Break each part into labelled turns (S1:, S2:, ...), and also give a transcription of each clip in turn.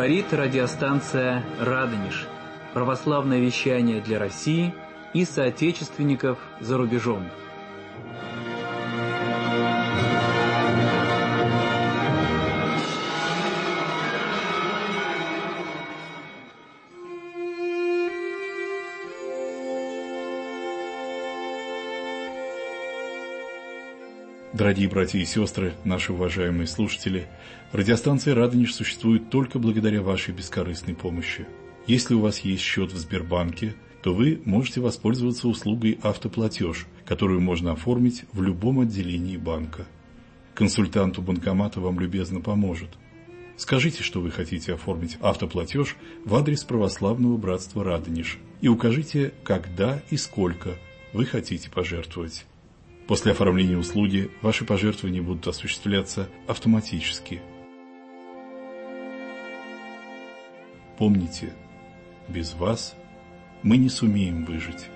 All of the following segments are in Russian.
S1: Говорит радиостанция «Радонеж». Православное вещание для России и соотечественников за рубежом.
S2: Дорогие братья и сестры, наши уважаемые слушатели, радиостанция «Радонеж» существует только благодаря вашей бескорыстной помощи. Если у вас есть счет в Сбербанке, то вы можете воспользоваться услугой «Автоплатеж», которую можно оформить в любом отделении банка. Консультант у банкомата вам любезно поможет. Скажите, что вы хотите оформить автоплатеж в адрес Православного братства «Радонеж» и укажите, когда и сколько вы хотите пожертвовать. После оформления услуги ваши пожертвования будут осуществляться автоматически. Помните, без вас мы не сумеем выжить.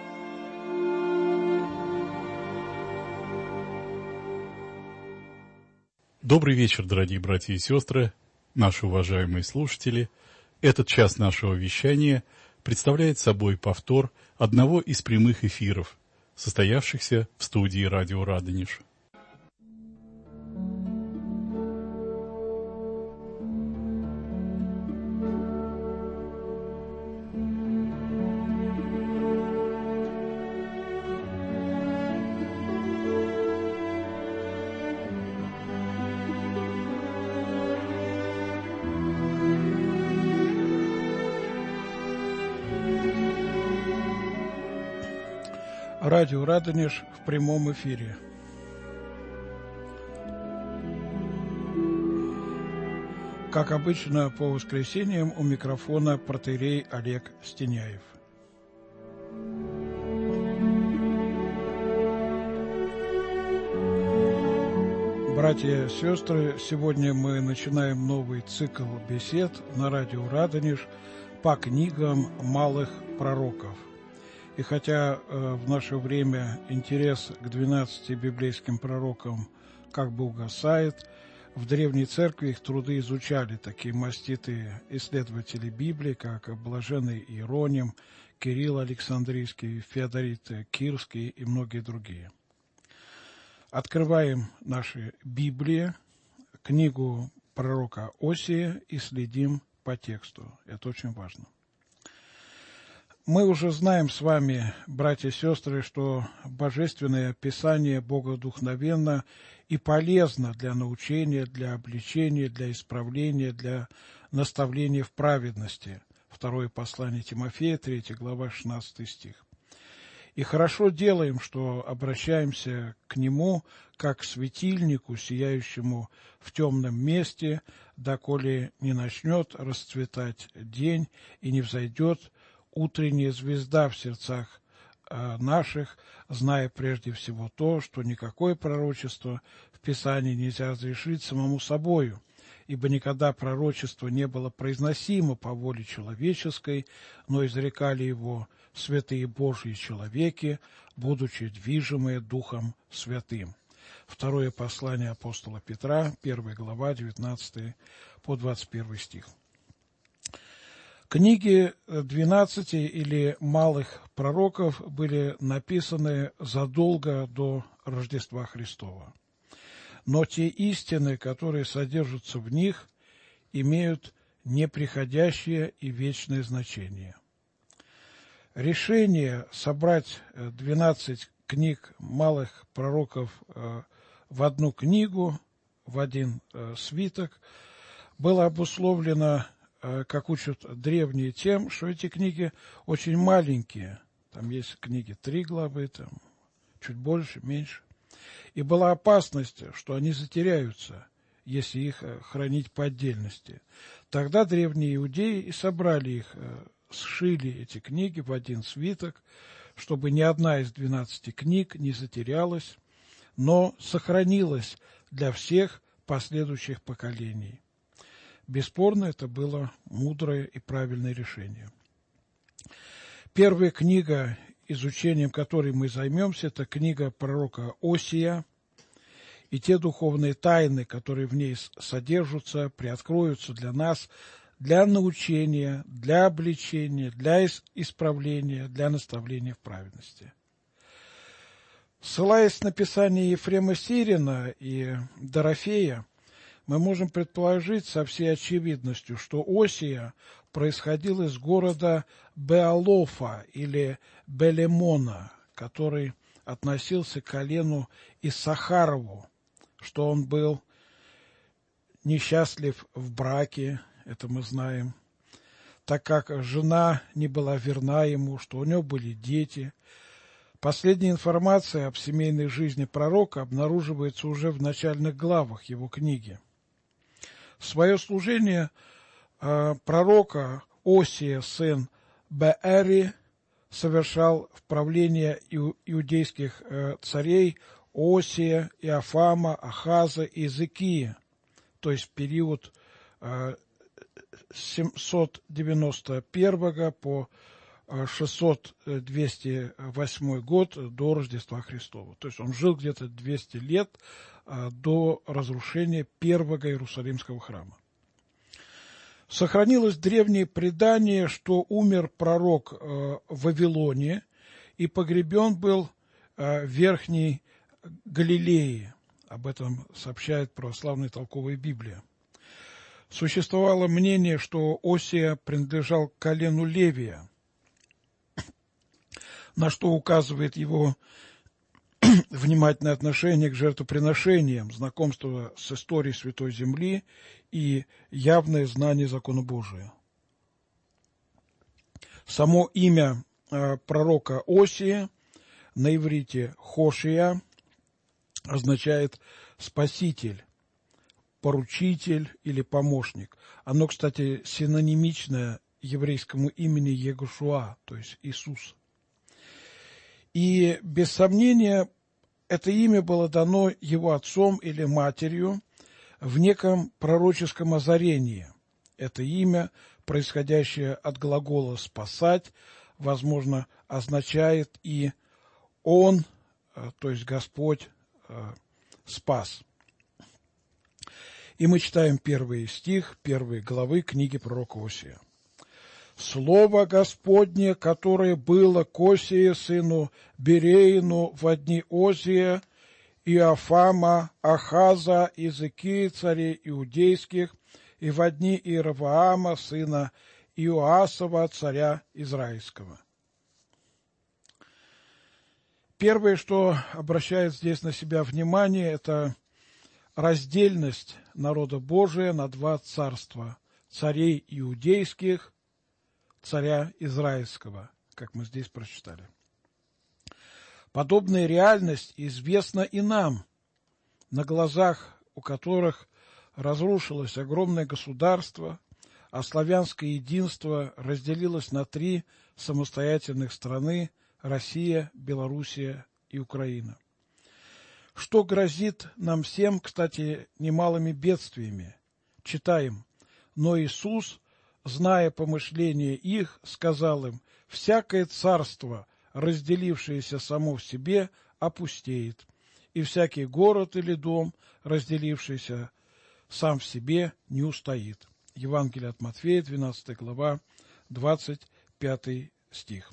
S2: Добрый вечер, дорогие братья и сестры, наши уважаемые слушатели. Этот час нашего вещания представляет собой повтор одного из прямых эфиров, состоявшихся в студии радио «Радонеж».
S3: Радио «Радонеж» в прямом эфире. Как обычно, по воскресеньям у микрофона протоиерей Олег Стеняев. Братья и сестры, сегодня мы начинаем новый цикл бесед на радио «Радонеж» по книгам малых пророков. И хотя в наше время интерес к 12 библейским пророкам как бы угасает, в Древней Церкви их труды изучали такие маститые исследователи Библии, как блаженный Иероним, Кирилл Александрийский, Феодорит Кирский и многие другие. Открываем наши Библии, книгу пророка Осия и следим по тексту. Это очень важно. Мы уже знаем с вами, братья и сестры, что Божественное Писание богодухновенно и полезно для научения, для обличения, для исправления, для наставления в праведности. Второе послание Тимофея, 3 глава, 16 стих. И хорошо делаем, что обращаемся к нему, как к светильнику, сияющему в темном месте, доколе не начнет расцветать день и не взойдет утренняя звезда в сердцах наших, зная прежде всего то, что никакое пророчество в Писании нельзя разрешить самому собою, ибо никогда пророчество не было произносимо по воле человеческой, но изрекали его святые Божьи человеки, будучи движимые Духом Святым. Второе послание апостола Петра, 1 глава, 19 по 21 стих. Книги 12 или малых пророков были написаны задолго до Рождества Христова. Но те истины, которые содержатся в них, имеют неприходящее и вечное значение. Решение собрать 12 книг малых пророков в одну книгу, в один свиток, было обусловлено, как учат древние, тем, что эти книги очень маленькие. Там есть книги 3 главы, там чуть больше, меньше. И была опасность, что они затеряются, если их хранить по отдельности. Тогда древние иудеи и собрали их, сшили эти книги в один свиток, чтобы ни одна из 12 книг не затерялась, но сохранилась для всех последующих поколений. Бесспорно, это было мудрое и правильное решение. Первая книга, изучением которой мы займемся, это книга пророка Осия, и те духовные тайны, которые в ней содержатся, приоткроются для нас, для научения, для обличения, для исправления, для наставления в праведности. Ссылаясь на Писание Ефрема Сирина и Дорофея, мы можем предположить со всей очевидностью, что Осия происходил из города Беалофа или Белемона, который относился к колену Иссахарову, что он был несчастлив в браке, это мы знаем, так как жена не была верна ему, что у него были дети. Последняя информация об семейной жизни пророка обнаруживается уже в начальных главах его книги. Свое служение пророка Осия, сын Беэри, совершал в правлении иудейских царей Осия, Иофама, Ахаза и Иезекии, то есть в период 791 по 600-208 год до Рождества Христова. То есть он жил где-то 200 лет до разрушения первого Иерусалимского храма. Сохранилось древнее предание, что умер пророк в Вавилоне и погребен был в Верхней Галилее. Об этом сообщает православная толковая Библия. Существовало мнение, что Осия принадлежал к колену Левия, на что указывает его внимательное отношение к жертвоприношениям, знакомство с историей Святой Земли и явное знание закона Божия. Само имя пророка Осия на иврите Хошия означает «спаситель», «поручитель» или «помощник». Оно, кстати, синонимичное еврейскому имени Егошуа, то есть Иисус. И, без сомнения, это имя было дано его отцом или матерью в неком пророческом озарении. Это имя, происходящее от глагола «спасать», возможно, означает и «Он», то есть Господь, спас. И мы читаем первый стих первой главы книги пророка Осия. «Слово Господне, которое было к Осии, сыну Береину, в дни Озия, Иофама, Ахаза, Иезекии, царей иудейских, и в дни Иеровоама, сына Иоасова, царя израильского». Первое, что обращает здесь на себя внимание, это раздельность народа Божия на два царства – царей иудейских, царя израильского, как мы здесь прочитали. Подобная реальность известна и нам, на глазах у которых разрушилось огромное государство, а славянское единство разделилось на три самостоятельных страны – Россия, Белоруссия и Украина. Что грозит нам всем, кстати, немалыми бедствиями? Читаем. «Но Иисус, зная помышления их, сказал им: всякое царство, разделившееся само в себе, опустеет, и всякий город или дом, разделившийся сам в себе, не устоит». Евангелие от Матфея, 12 глава, 25 стих.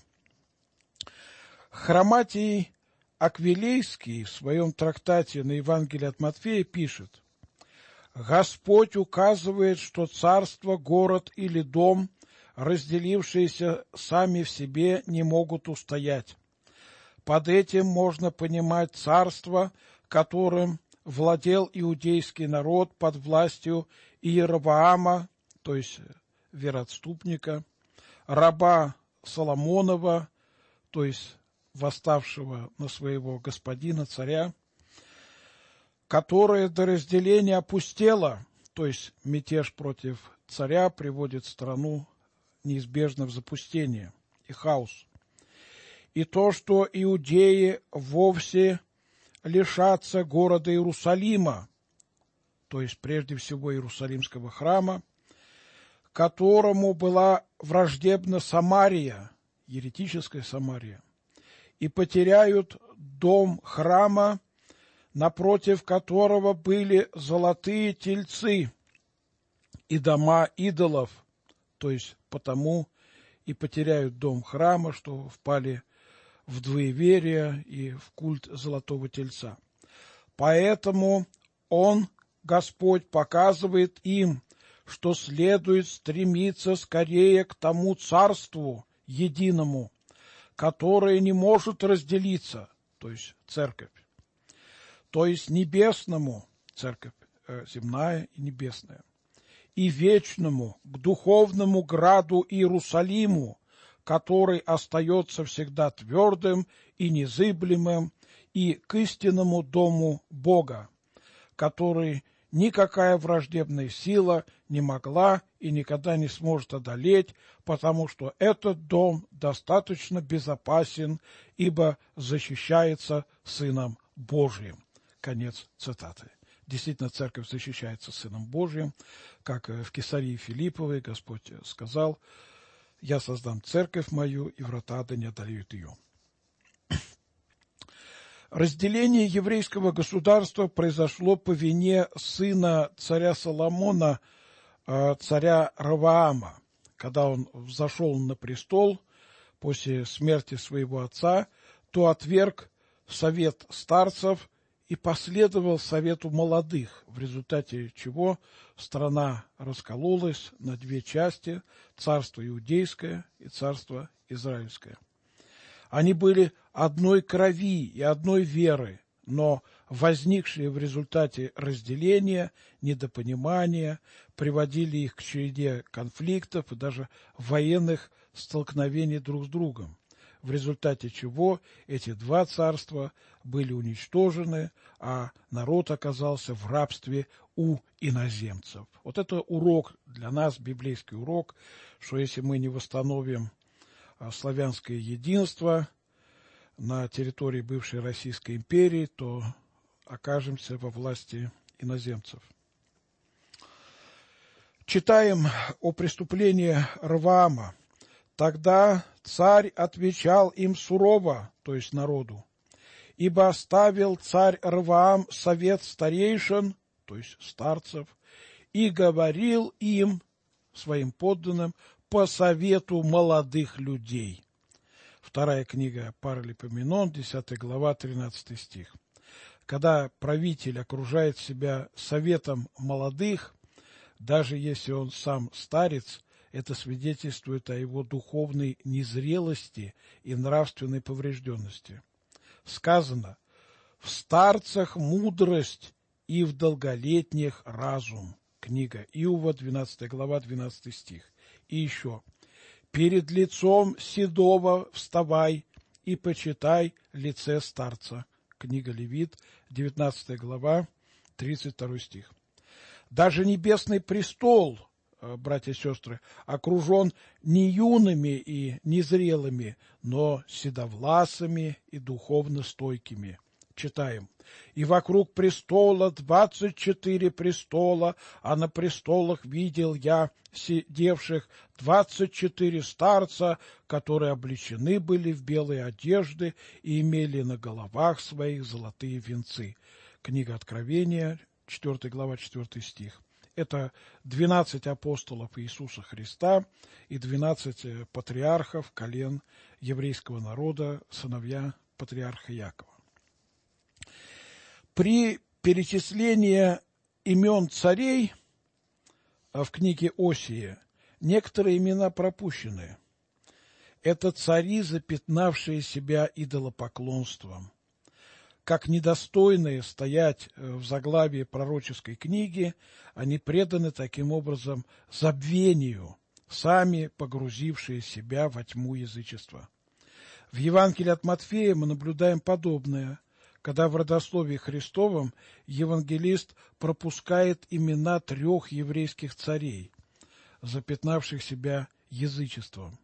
S3: Хроматий Аквилейский в своем трактате на Евангелие от Матфея пишет: «Господь указывает, что царство, город или дом, разделившиеся сами в себе, не могут устоять. Под этим можно понимать царство, которым владел иудейский народ под властью Иеровоама, то есть вероотступника, раба Соломонова, то есть восставшего на своего господина, царя, которое до разделения опустело, то есть мятеж против царя приводит страну неизбежно в запустение и хаос. И то, что иудеи вовсе лишатся города Иерусалима, то есть прежде всего Иерусалимского храма, которому была враждебна Самария, еретическая Самария, и потеряют дом храма, напротив которого были золотые тельцы, и дома идолов, то есть потому и потеряют дом храма, что впали в двоеверие и в культ Золотого Тельца. Поэтому Он, Господь, показывает им, что следует стремиться скорее к тому царству единому, которое не может разделиться, то есть церковь, то есть небесному, церковь земная и небесная, и вечному, к духовному граду Иерусалиму, который остается всегда твердым и незыблемым, и к истинному дому Бога, который никакая враждебная сила не могла и никогда не сможет одолеть, потому что этот дом достаточно безопасен, ибо защищается Сыном Божиим. Конец цитаты. Действительно, церковь защищается Сыном Божиим, как в Кесарии Филипповой Господь сказал: «Я создам церковь мою, и врата ада не одолеют ее». Разделение еврейского государства произошло по вине сына царя Соломона, царя Ровоама. Когда он взошел на престол после смерти своего отца, то отверг совет старцев и последовал совету молодых, в результате чего страна раскололась на две части: царство иудейское и царство израильское. Они были одной крови и одной веры, но возникшие в результате разделения, недопонимания приводили их к череде конфликтов и даже военных столкновений друг с другом, в результате чего эти два царства были уничтожены, а народ оказался в рабстве у иноземцев. Вот это урок для нас, библейский урок, что если мы не восстановим славянское единство на территории бывшей Российской империи, то окажемся во власти иноземцев. Читаем о преступлении Ровоама. Тогда царь отвечал им сурово, то есть народу, ибо оставил царь Ровоам совет старейшин, то есть старцев, и говорил им, своим подданным, по совету молодых людей. Вторая книга Паралипоменон, 10 глава, 13 стих. Когда правитель окружает себя советом молодых, даже если он сам старец, это свидетельствует о его духовной незрелости и нравственной поврежденности. Сказано: «В старцах мудрость и в долголетних разум». Книга Иова, 12 глава, 12 стих. И еще: «Перед лицом седого вставай и почитай лице старца». Книга Левит, 19 глава, 32 стих. Даже небесный престол, братья и сестры, окружен не юными и незрелыми, но седовласыми и духовно стойкими. Читаем: «И вокруг престола 24 престола, а на престолах видел я сидевших 24 старца, которые облечены были в белые одежды и имели на головах своих золотые венцы». Книга Откровения, 4 глава, 4 стих. Это 12 апостолов Иисуса Христа и 12 патриархов колен еврейского народа, сыновья патриарха Якова. При перечислении имен царей в книге Осии некоторые имена пропущены. Это цари, запятнавшие себя идолопоклонством. Как недостойные стоять в заглавии пророческой книги, они преданы таким образом забвению, сами погрузившие себя во тьму язычества. В Евангелии от Матфея мы наблюдаем подобное, когда в родословии Христовом евангелист пропускает имена 3 еврейских царей, запятнавших себя язычеством.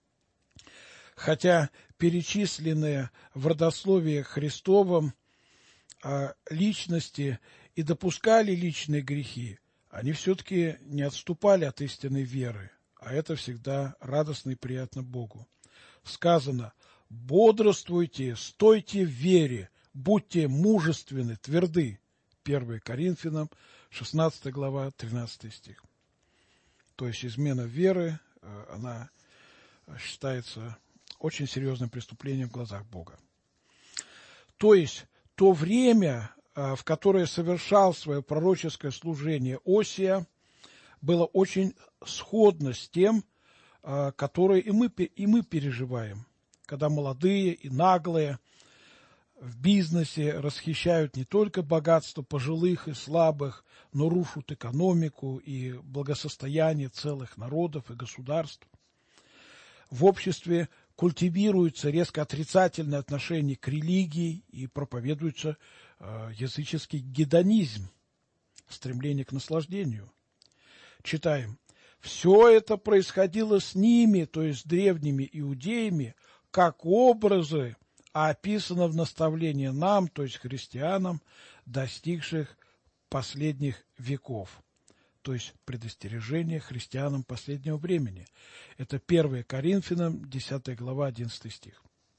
S3: Хотя перечисленные в родословии Христовом личности и допускали личные грехи, они все-таки не отступали от истинной веры, а это всегда радостно и приятно Богу. Сказано: «Бодрствуйте, стойте в вере, будьте мужественны, тверды». 1 Коринфянам, 16 глава, 13 стих. То есть измена веры, она считается очень серьезным преступлением в глазах Бога. То есть то время, в которое совершал свое пророческое служение Осия, было очень сходно с тем, которое и мы переживаем, когда молодые и наглые в бизнесе расхищают не только богатство пожилых и слабых, но рушат экономику и благосостояние целых народов и государств. В обществе культивируется резко отрицательное отношение к религии и проповедуется языческий гедонизм, стремление к наслаждению. Читаем. Все это происходило с ними, то есть с древними иудеями, как образы, а описано в наставлении нам, то есть христианам, достигших последних веков. То есть предостережение христианам последнего времени. Это 1 Коринфянам, 10 глава, 11 стих.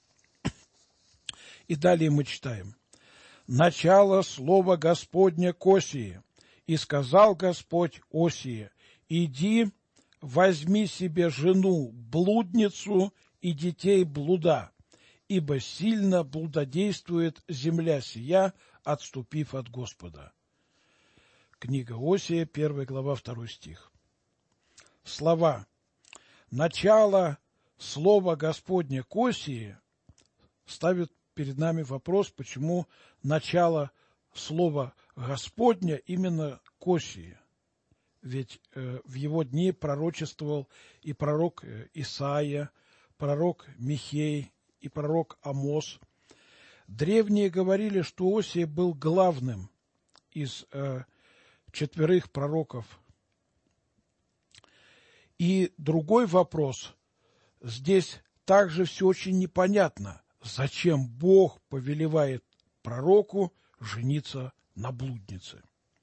S3: И далее мы читаем. «Начало слова Господня к Осии, и сказал Господь Осии, иди, возьми себе жену, блудницу и детей блуда, ибо сильно блудодействует земля сия, отступив от Господа». Книга Осия, 1 глава, 2 стих. Слова «начало слова Господня к Осии» ставят перед нами вопрос, почему начало слова Господня именно к Осии. Ведь в его дни пророчествовал и пророк Исаия, пророк Михей и пророк Амос. Древние говорили, что Осия был главным из 4 пророков. И другой вопрос. Здесь также все очень непонятно. Зачем Бог повелевает пророку жениться на блуднице?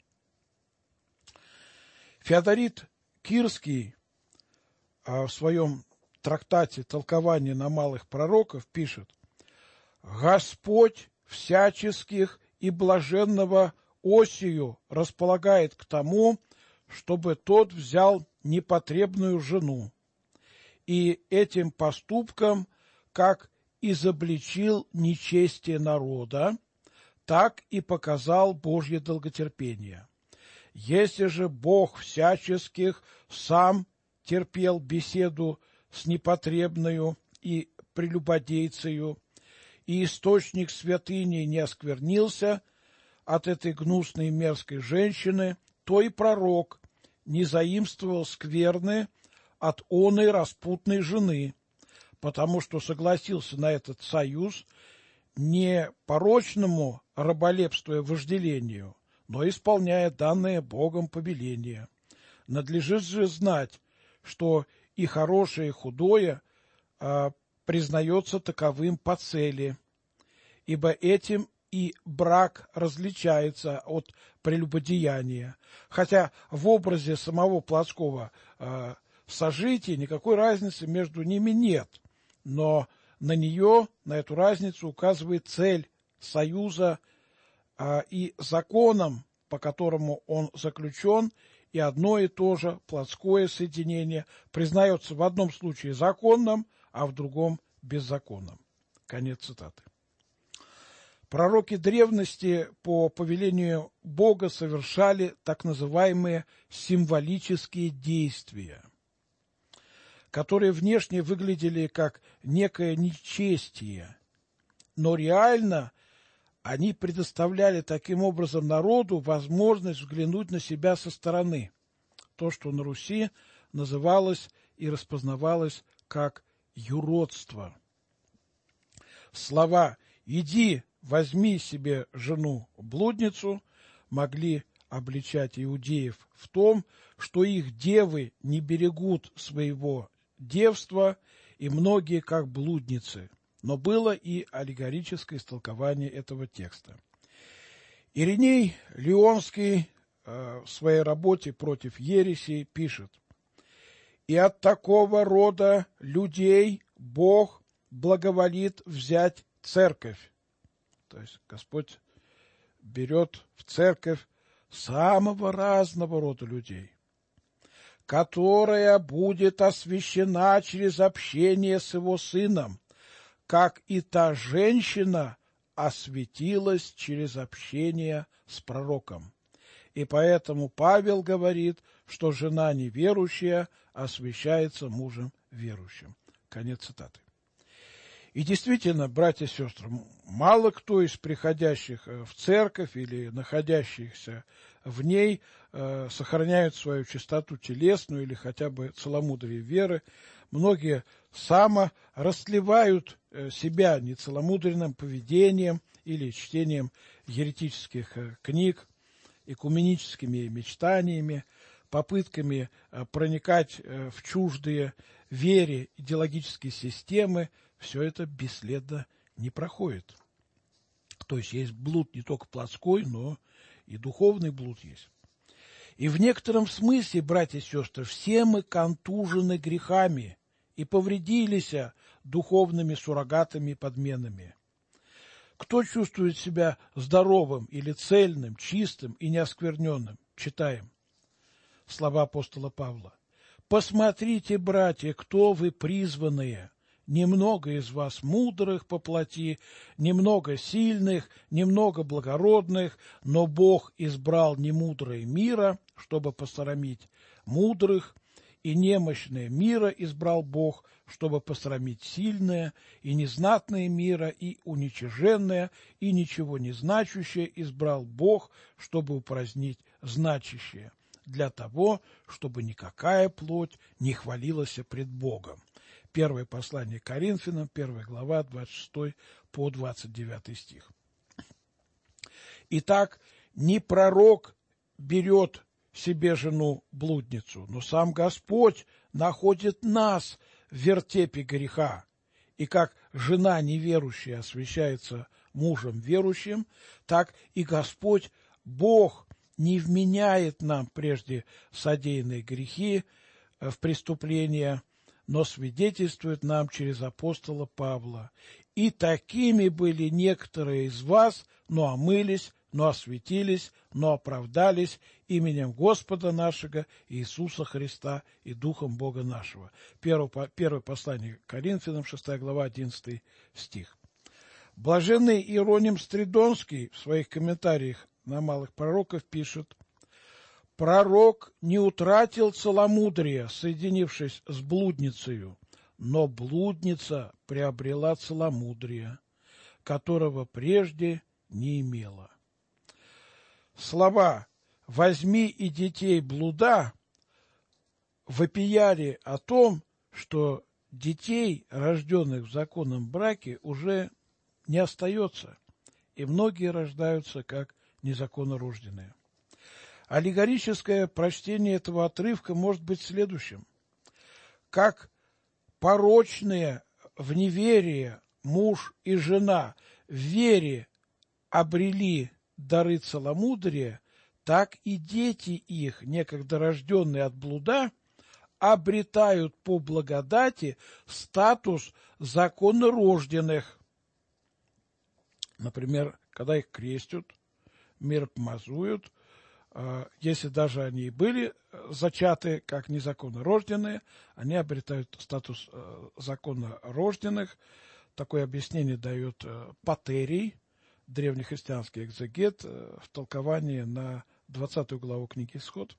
S3: Феодорит Кирский в своем трактате «Толкование на малых пророков» пишет: «Господь всяческих и блаженного Осию располагает к тому, чтобы тот взял непотребную жену, и этим поступком как изобличил нечестие народа, так и показал Божье долготерпение. Если же Бог всяческих сам терпел беседу с непотребною и прелюбодейцею, и источник святыни не осквернился от этой гнусной и мерзкой женщины, то и пророк не заимствовал скверны от оной распутной жены, потому что согласился на этот союз не порочному раболепствуя вожделению, но исполняя данное Богом повеление. Надлежит же знать, что и хорошее, и худое признается таковым по цели, ибо этим и брак различается от прелюбодеяния, хотя в образе самого плотского сожития никакой разницы между ними нет, но на эту разницу указывает цель союза и законом, по которому он заключен, и одно и то же плотское соединение признается в одном случае законным, а в другом беззаконным. Конец цитаты. Пророки древности по повелению Бога совершали так называемые символические действия, которые внешне выглядели как некое нечестие, но реально они предоставляли таким образом народу возможность взглянуть на себя со стороны. То, что на Руси называлось и распознавалось как юродство. Слова «иди, возьми себе жену-блудницу» могли обличать иудеев в том, что их девы не берегут своего девства, и многие как блудницы. Но было и аллегорическое истолкование этого текста. Ириней Лионский в своей работе «Против ереси» пишет: «И от такого рода людей Бог благоволит взять церковь». То есть Господь берет в церковь самого разного рода людей. которая будет освящена через общение с его сыном, как и та женщина осветилась через общение с пророком. И поэтому Павел говорит, что жена неверующая освящается мужем верующим. Конец цитаты. И действительно, братья и сестры, мало кто из приходящих в церковь или находящихся в ней сохраняют свою чистоту телесную или хотя бы целомудрие веры. Многие само растлевают себя нецеломудренным поведением или чтением еретических книг, экуменическими мечтаниями, попытками проникать в чуждые вере идеологические системы. Все это бесследно не проходит. То есть есть блуд не только плотской, но и духовный блуд есть. И в некотором смысле, братья и сестры, все мы контужены грехами и повредились духовными суррогатами и подменами. Кто чувствует себя здоровым или цельным, чистым и неоскверненным? Читаем слова апостола Павла. «Посмотрите, братья, кто вы призванные. Немного из вас мудрых по плоти, немного сильных, немного благородных, но Бог избрал немудрое мира, чтобы посрамить мудрых, и немощное мира избрал Бог, чтобы посрамить сильное, и незнатное мира, и уничиженное, и ничего не значащее избрал Бог, чтобы упразднить значащее, для того, чтобы никакая плоть не хвалилась пред Богом». Первое послание к Коринфянам, 1 глава, 26 по 29 стих. Итак, не пророк берет себе жену-блудницу, но сам Господь находит нас в вертепе греха. И как жена неверующая освящается мужем верующим, так и Господь, Бог, не вменяет нам прежде содеянные грехи в преступления, но свидетельствует нам через апостола Павла. И такими были некоторые из вас, но омылись, но осветились, но оправдались именем Господа нашего Иисуса Христа и Духом Бога нашего. Первое послание к Коринфянам, 6 глава, 11 стих. Блаженный Иероним Стридонский в своих комментариях на малых пророков пишет: «Пророк не утратил целомудрия, соединившись с блудницею, но блудница приобрела целомудрие, которого прежде не имела». Слова «возьми и детей блуда» вопияли о том, что детей, рожденных в законном браке, уже не остается, и многие рождаются как незаконно рожденные. Аллегорическое прочтение этого отрывка может быть следующим. Как порочные в неверии муж и жена в вере обрели дары целомудрия, так и дети их, некогда рожденные от блуда, обретают по благодати статус законно рожденных. Например, когда их крестят, миропомазуют, если даже они и были зачаты как незаконно рожденные, они обретают статус законно рожденных. Такое объяснение дает Патерий, древнехристианский экзегет, в толковании на 20 главу книги «Исход».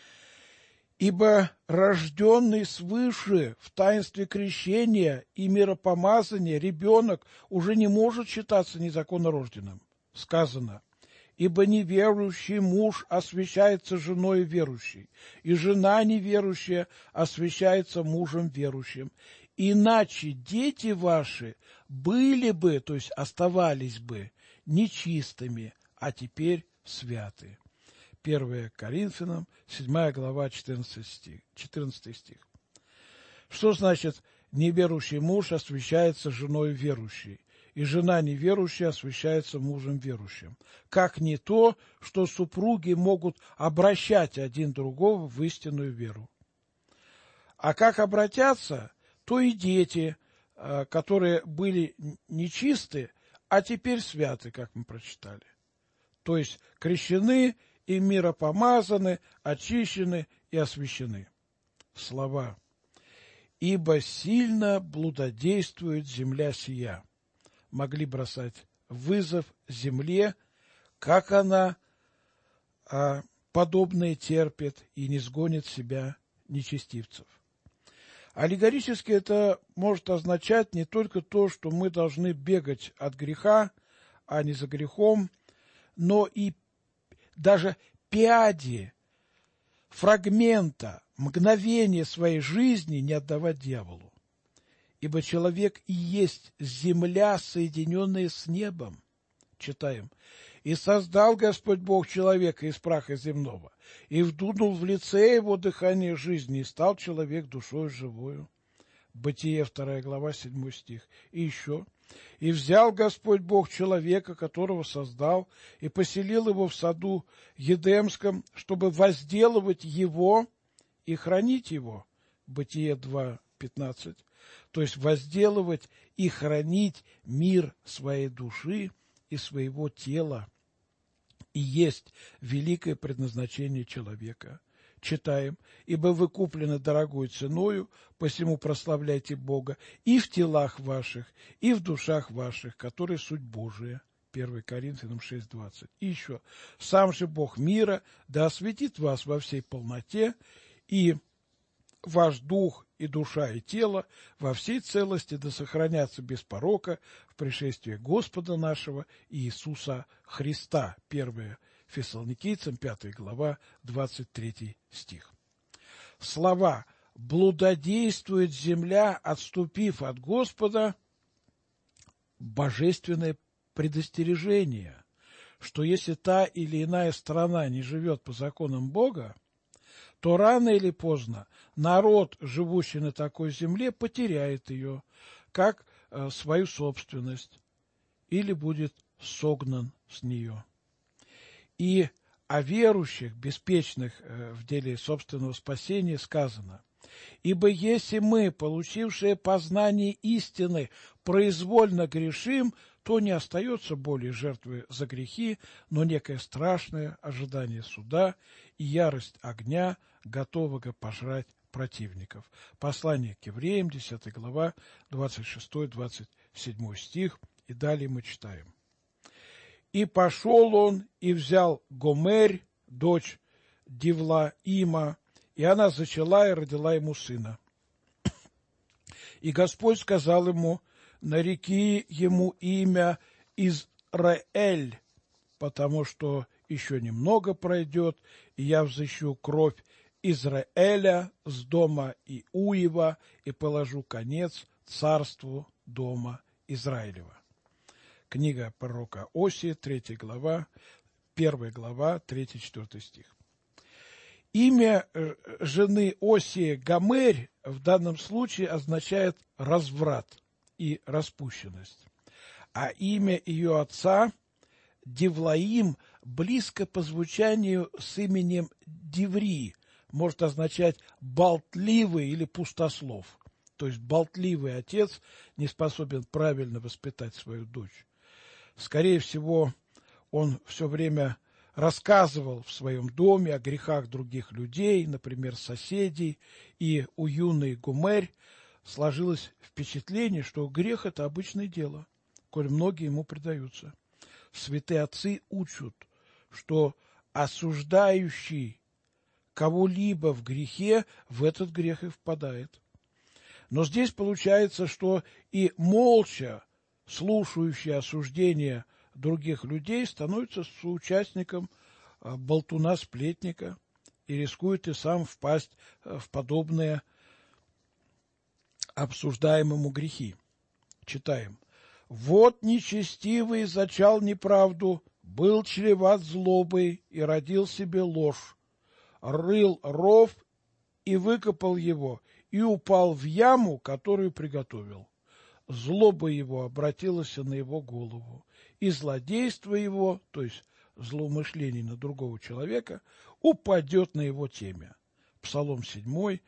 S3: «Ибо рожденный свыше в таинстве крещения и миропомазания ребенок уже не может считаться незаконно рожденным. Сказано: ибо неверующий муж освящается женой верующей, и жена неверующая освящается мужем верующим. Иначе дети ваши были бы, то есть оставались бы, нечистыми, а теперь святы». 1 Коринфянам, 7 глава, 14 стих. Что значит неверующий муж освящается женой верующей, и жена неверующая освящается мужем верующим? Как не то, что супруги могут обращать один другого в истинную веру? А как обратятся, то и дети, которые были нечисты, а теперь святы, как мы прочитали. То есть крещены и миропомазаны, очищены и освящены. слова: «Ибо сильно блудодействует земля сия». Могли бросать вызов земле, как она подобное терпит и не сгонит с себя нечестивцев. Аллегорически это может означать не только то, что мы должны бегать от греха, а не за грехом, но и даже пяди, фрагмента, мгновения своей жизни не отдавать дьяволу. Ибо человек и есть земля, соединенная с небом. Читаем. «И создал Господь Бог человека из праха земного, и вдунул в лице его дыхание жизни, и стал человек душою живою». Бытие, 2 глава, 7 стих. И еще. «И взял Господь Бог человека, которого создал, и поселил его в саду Едемском, чтобы возделывать его и хранить его». Бытие 2, 15. То есть возделывать и хранить мир своей души и своего тела, и есть великое предназначение человека. Читаем: «Ибо вы куплены дорогою ценою, посему прославляйте Бога и в телах ваших, и в душах ваших, которые суть Божия». 1 Коринфянам 6:20. И еще: «Сам же Бог мира да осветит вас во всей полноте, и ваш дух и душа и тело во всей целости да сохранятся без порока в пришествии Господа нашего Иисуса Христа». 1 Фессалоникийцам 5 глава 23 стих. Слова «блудодействует земля, отступив от Господа» — божественное предостережение, что если та или иная страна не живет по законам Бога, то рано или поздно народ, живущий на такой земле, потеряет ее, как свою собственность, или будет согнан с нее. И о верующих, беспечных в деле собственного спасения, сказано: «Ибо если мы, получившие познание истины, произвольно грешим, то не остается более жертвы за грехи, но некое страшное ожидание суда и ярость огня, готового пожрать противников». Послание к евреям, 10 глава, 26-27 стих, и далее мы читаем. «И пошел он, и взял Гомерь, дочь Дивлаима, и она зачала и родила ему сына. И Господь сказал ему: нареки ему имя Израэль, потому что еще немного пройдет, и я взыщу кровь Израиля с дома Иуева и положу конец царству дома Израилева». Книга пророка Осии, 3 глава, 1 глава, 3-4 стих. Имя жены Осии Гомерь в данном случае означает разврат и распущенность, а имя ее отца Дивлаим близко по звучанию с именем Диври, может означать болтливый или пустослов, то есть болтливый отец не способен правильно воспитать свою дочь. Скорее всего, он все время рассказывал в своем доме о грехах других людей, например, соседей, и у юной Гомерь сложилось впечатление, что грех – это обычное дело, коль многие ему предаются. Святые отцы учат, что осуждающий кого-либо в грехе в этот грех и впадает. Но здесь получается, что и молча слушающий осуждение других людей становится соучастником болтуна-сплетника и рискует и сам впасть в подобные обсуждаемому грехи. Читаем. «Вот нечестивый зачал неправду, был чреват злобой и родил себе ложь, рыл ров и выкопал его, и упал в яму, которую приготовил. Злоба его обратилась на его голову, и злодейство его, то есть злоумышление на другого человека, упадет на его темя». Псалом 7,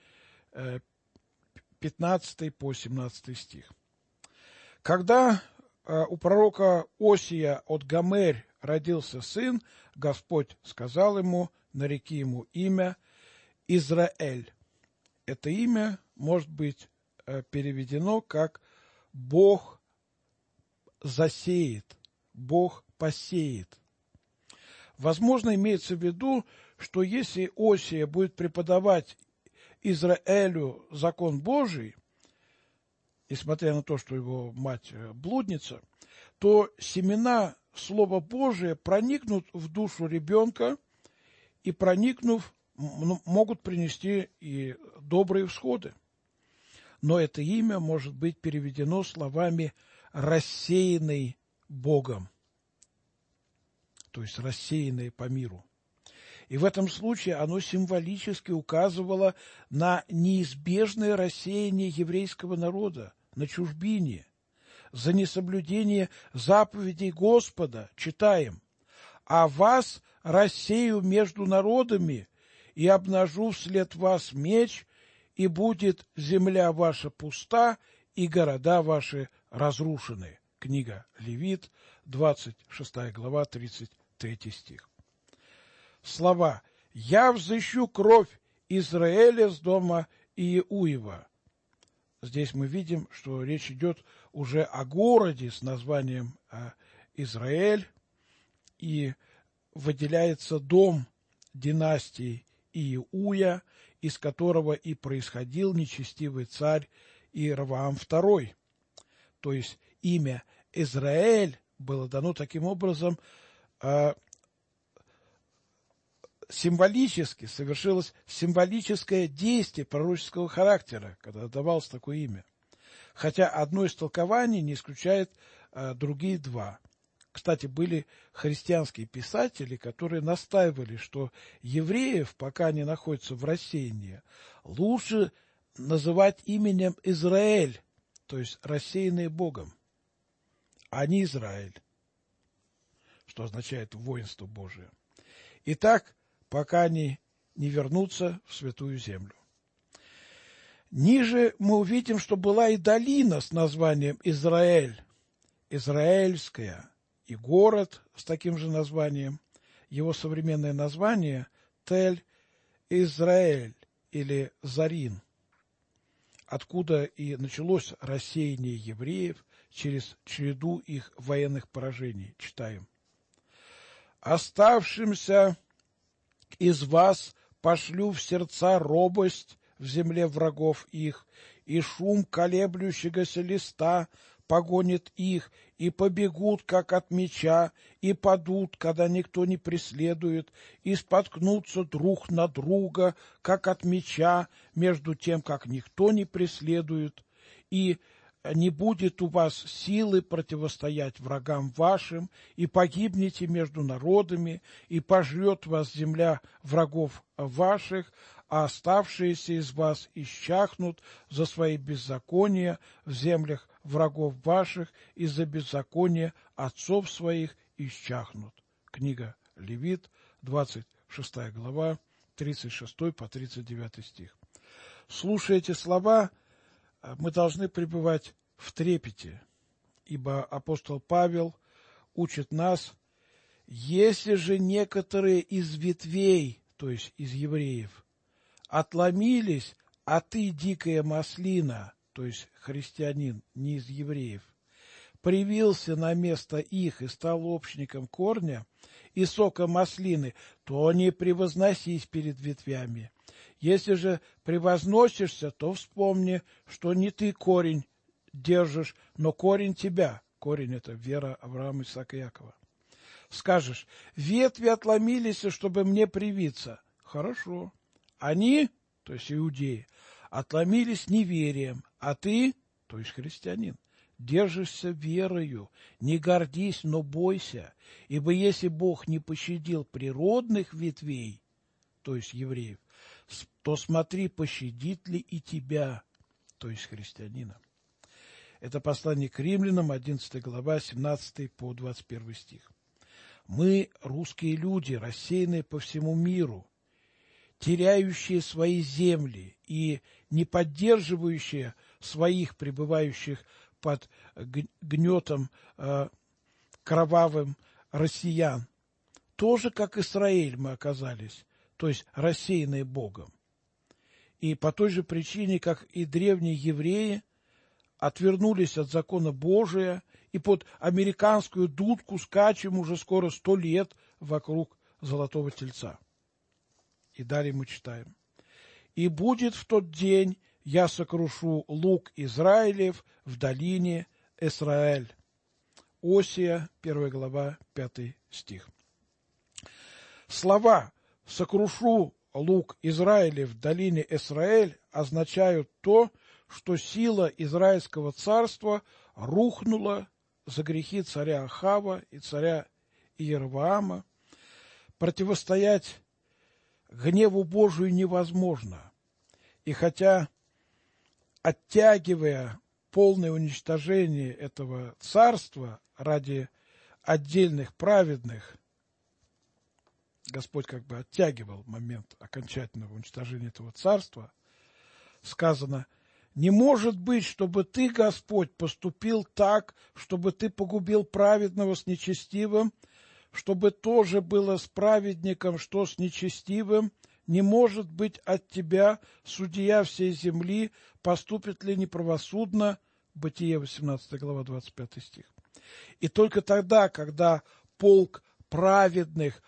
S3: 15 по 17 стих. Когда у пророка Осия от Гомерь родился сын, Господь сказал ему: нареки ему имя Израэль. это имя может быть переведено как «Бог засеет», «Бог посеет». Возможно, имеется в виду, что если Осия будет преподавать Израилю закон Божий, несмотря на то, что его мать блудница, то семена Слова Божия проникнут в душу ребенка и, проникнув, могут принести и добрые всходы. Но это имя может быть переведено словами «рассеянный Богом», то есть рассеянный по миру. И в этом случае оно символически указывало на неизбежное рассеяние еврейского народа на чужбине. За несоблюдение заповедей Господа читаем: «А вас рассею между народами, и обнажу вслед вас меч, и будет земля ваша пуста, и города ваши разрушены». Книга Левит, 26 глава, 33 стих. Слова «Я взыщу кровь Израиля с дома Иеуева». Здесь мы видим, что речь идет уже о городе с названием Израиль, и выделяется дом династии Иеуя, из которого и происходил нечестивый царь Иеровоам II. То есть имя Израиль было дано таким образом, символически, совершилось символическое действие пророческого характера, когда давалось такое имя. Хотя одно из толкований не исключает другие два. Кстати, были христианские писатели, которые настаивали, что евреев, пока они находятся в рассеянии, лучше называть именем Израиль, то есть рассеянные Богом, а не Израиль, что означает воинство Божие. Итак, пока они не вернутся в Святую Землю. Ниже мы увидим, что была и долина с названием Израиль, Израильская, и город с таким же названием. Его современное название Тель-Израэль или Зарин, откуда и началось рассеяние евреев через череду их военных поражений. Читаем: «Оставшимся из вас пошлю в сердца робость в земле врагов их, и шум колеблющегося листа погонит их, и побегут, как от меча, и падут, когда никто не преследует, и споткнутся друг на друга, как от меча, между тем, как никто не преследует, и не будет у вас силы противостоять врагам вашим, и погибнете между народами, и пожрет вас земля врагов ваших, а оставшиеся из вас исчахнут за свои беззакония в землях врагов ваших, и за беззаконие отцов своих исчахнут». Книга Левит, 26 глава, 36 по 39 стих. Слушая эти слова, мы должны пребывать в трепете, ибо апостол Павел учит нас: если же некоторые из ветвей, то есть из евреев, отломились, а ты, дикая маслина, то есть христианин, не из евреев, привился на место их и стал общником корня и сока маслины, то не превозносись перед ветвями. Если же превозносишься, то вспомни, что не ты корень держишь, но корень тебя. Корень — это вера Авраама, Исаака и Якова. Скажешь: ветви отломились, чтобы мне привиться. Хорошо. Они, то есть иудеи, отломились неверием, а ты, то есть христианин, держишься верою. Не гордись, но бойся, ибо если Бог не пощадил природных ветвей, то есть евреев, то смотри, пощадит ли и тебя, то есть христианина. Это послание к римлянам, 11 глава, 17 по 21 стих. Мы, русские люди, рассеянные по всему миру, теряющие свои земли и не поддерживающие своих, пребывающих под гнетом кровавым россиян, тоже, как Израиль, мы оказались, то есть рассеянные Богом. И по той же причине, как и древние евреи, отвернулись от закона Божия и под американскую дудку скачем уже скоро 100 лет вокруг золотого тельца. И далее мы читаем. «И будет в тот день, я сокрушу лук Израилев в долине Эсраэль». Осия, 1 глава, 5 стих. Слова «сокрушу лук Израилев в долине Эсраэль» означают то, что сила Израильского царства рухнула за грехи царя Ахава и царя Иеровоама. Противостоять гневу Божию невозможно. И хотя, оттягивая полное уничтожение этого царства ради отдельных праведных, Господь как бы оттягивал момент окончательного уничтожения этого царства, сказано: «Не может быть, чтобы ты, Господь, поступил так, чтобы ты погубил праведного с нечестивым, чтобы тоже было с праведником, что с нечестивым. Не может быть от тебя, судья всей земли, поступит ли неправосудно». Бытие, 18 глава, 25 стих. И только тогда, когда полк праведных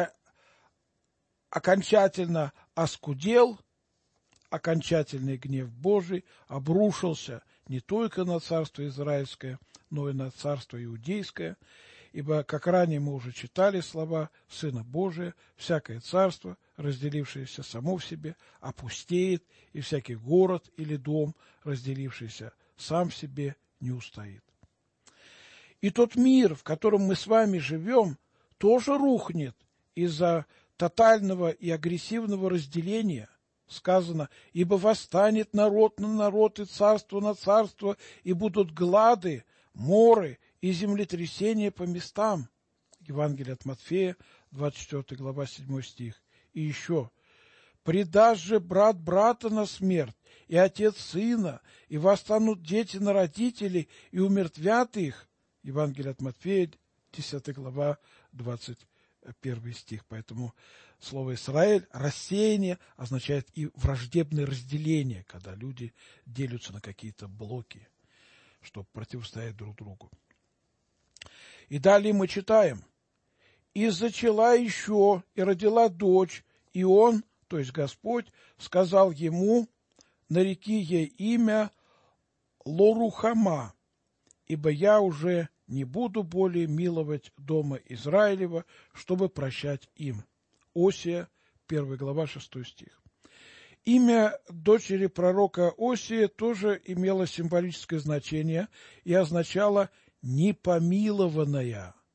S3: окончательно оскудел, окончательный гнев Божий обрушился не только на царство израильское, но и на царство иудейское, ибо, как ранее мы уже читали слова Сына Божия, всякое царство, разделившееся само в себе, опустеет, и всякий город или дом, разделившийся сам в себе, не устоит. И тот мир, в котором мы с вами живем, тоже рухнет из-за тотального и агрессивного разделения. Сказано: «Ибо восстанет народ на народ и царство на царство, и будут глады, моры и землетрясения по местам». Евангелие от Матфея, 24 глава, 7 стих. И еще: «Предаст же брат брата на смерть, и отец сына, и восстанут дети на родителей, и умертвят их». Евангелие от Матфея, 10 глава, 21 стих. Поэтому слово «Израиль», рассеяние, означает и враждебное разделение, когда люди делятся на какие-то блоки, чтобы противостоять друг другу. И далее мы читаем: «И зачала еще, и родила дочь, и он, то есть Господь, сказал ему: нареки ей имя Лорухама, ибо я уже не буду более миловать дома Израилева, чтобы прощать им». Осия, 1 глава, 6 стих. Имя дочери пророка Осии тоже имело символическое значение и означало «непомилованная»,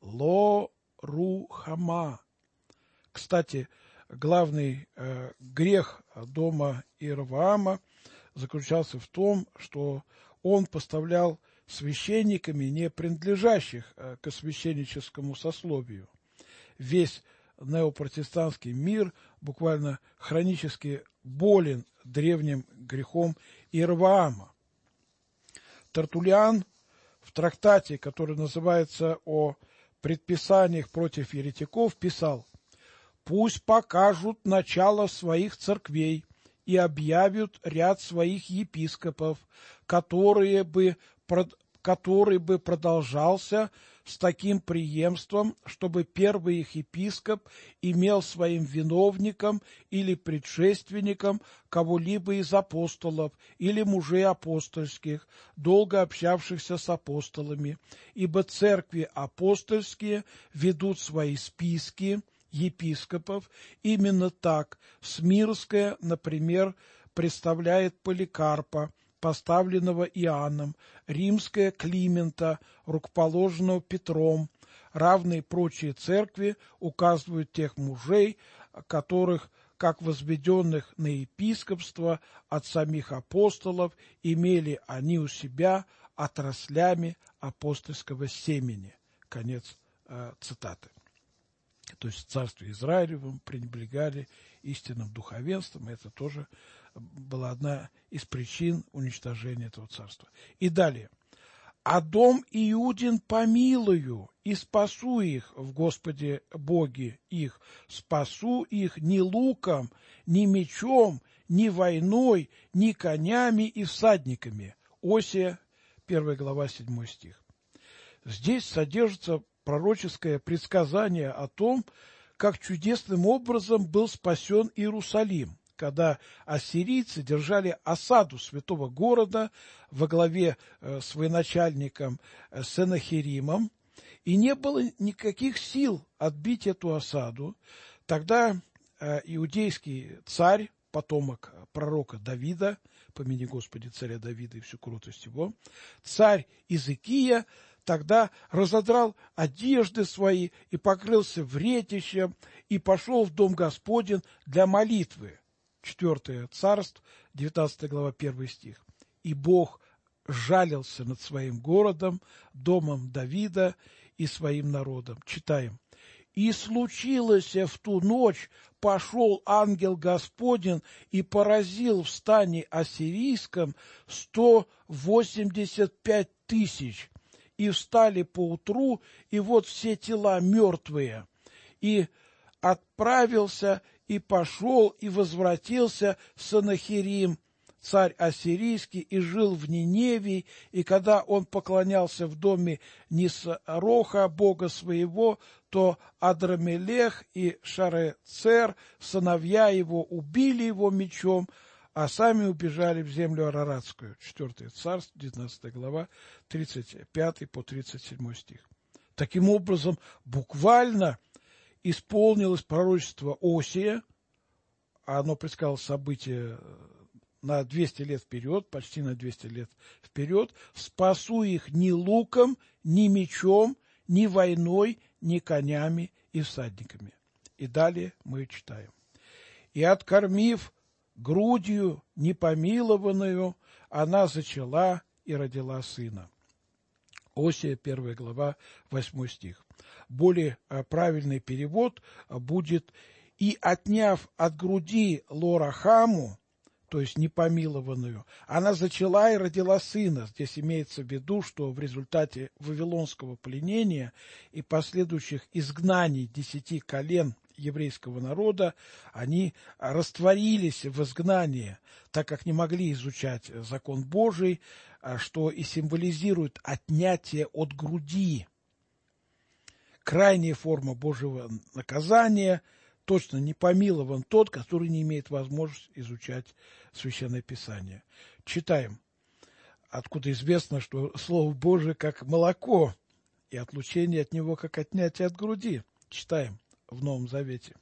S3: Лорухама. Кстати, главный грех дома Иеровоама заключался в том, что он поставлял священниками, не принадлежащих к священническому сословию. Весь неопротестантский мир буквально хронически болен древним грехом Иеровоама. Тертуллиан в трактате, который называется «О предписаниях против еретиков», писал: «Пусть покажут начало своих церквей и объявят ряд своих епископов, который бы продолжался с таким преемством, чтобы первый их епископ имел своим виновником или предшественником кого-либо из апостолов или мужей апостольских, долго общавшихся с апостолами, ибо церкви апостольские ведут свои списки епископов именно так. Смирская, например, представляет Поликарпа, поставленного Иоанном, римская Климента, рукоположенного Петром. Равные прочие церкви указывают тех мужей, которых, как возведенных на епископство от самих апостолов, имели они у себя отраслями апостольского семени. Конец цитаты. То есть в царстве Израилевом пренебрегали истинным духовенством. Это тоже была одна из причин уничтожения этого царства. И далее. «А дом Иудин помилую, и спасу их в Господе Боге их, спасу их ни луком, ни мечом, ни войной, ни конями и всадниками». Осия, 1 глава, 7 стих. Здесь содержится пророческое предсказание о том, как чудесным образом был спасен Иерусалим, когда ассирийцы держали осаду святого города во главе с военачальником Сенахеримом, и не было никаких сил отбить эту осаду. Тогда иудейский царь, потомок пророка Давида, помяни Господи царя Давида и всю крутость его, царь Иезекия тогда разодрал одежды свои и покрылся вретищем, и пошел в дом Господень для молитвы. 4 Царств, 19 глава, 1 стих. «И Бог жалился над своим городом, домом Давида и своим народом». Читаем. «И случилось в ту ночь, пошел ангел Господень и поразил в стане ассирийском 185 тысяч, и встали поутру, и вот все тела мертвые. И отправился, и пошел, и возвратился Сенахерим, царь ассирийский, и жил в Ниневии, и когда он поклонялся в доме Нисроха, бога своего, то Адрамелех и Шарецер, сыновья его, убили его мечом, а сами убежали в землю Араратскую». 4 Царств, 19 глава, 35 по 37 стих. Таким образом, буквально исполнилось пророчество Осия, а оно предсказало события на 200 лет вперед, почти на 200 лет вперед: «Спасу их ни луком, ни мечом, ни войной, ни конями и всадниками». И далее мы читаем. «И откормив грудью непомилованную, она зачала и родила сына». Осия, 1 глава, 8 стих. Более правильный перевод будет: «И отняв от груди Лорахаму», то есть непомилованную, она зачала и родила сына. Здесь имеется в виду, что в результате вавилонского пленения и последующих изгнаний 10 колен еврейского народа они растворились в изгнании, так как не могли изучать закон Божий, что и символизирует отнятие от груди. Крайняя форма Божьего наказания: точно не помилован тот, который не имеет возможности изучать Священное Писание. Читаем, откуда известно, что Слово Божие как молоко, и отлучение от него как отнятие от груди. Читаем в Новом Завете.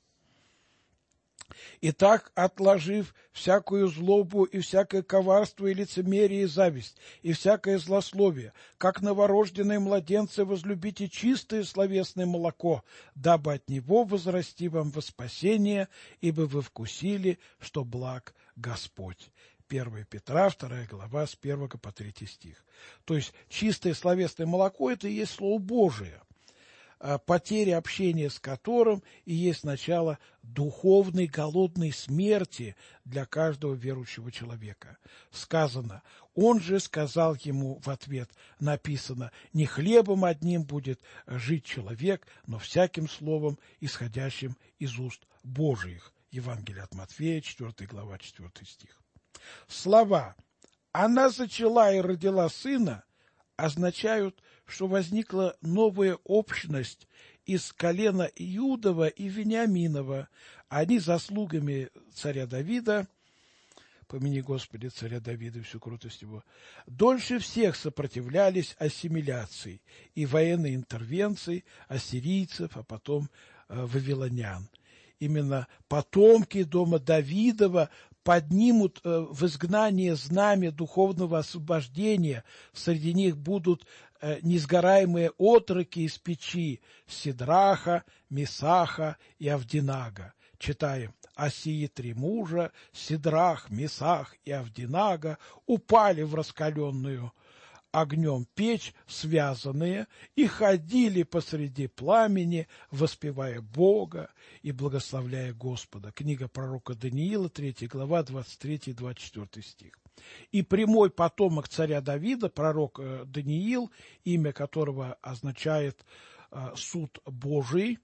S3: «Итак, отложив всякую злобу и всякое коварство и лицемерие и зависть, и всякое злословие, как новорожденные младенцы возлюбите чистое словесное молоко, дабы от него возрасти вам во спасение, ибо вы вкусили, что благ Господь». 1 Петра, 2 глава, с 1 по 3 стих. То есть чистое словесное молоко – это и есть Слово Божие, потеря общения с которым и есть начало духовной голодной смерти для каждого верующего человека. Сказано: «Он же сказал ему в ответ», написано: «Не хлебом одним будет жить человек, но всяким словом, исходящим из уст Божиих». Евангелие от Матфея, 4 глава, 4 стих. Слова «она зачала и родила сына» означают, что возникла новая общность из колена Иудова и Вениаминова. Они заслугами царя Давида, помяни Господи царя Давида и всю крутость его, дольше всех сопротивлялись ассимиляции и военной интервенции ассирийцев, а потом вавилонян. Именно потомки дома Давидова поднимут в изгнание знамя духовного освобождения. Среди них будут несгораемые отроки из печи Сидраха, Месаха и Авдинага. Читаем: «А сии 3 мужа, Сидрах, Месах и Авдинага, упали в раскаленную огнем печь, связанные, и ходили посреди пламени, воспевая Бога и благословляя Господа». Книга пророка Даниила, 3 глава, 23-24 стих. И прямой потомок царя Давида, пророк Даниил, имя которого означает «суд Божий»,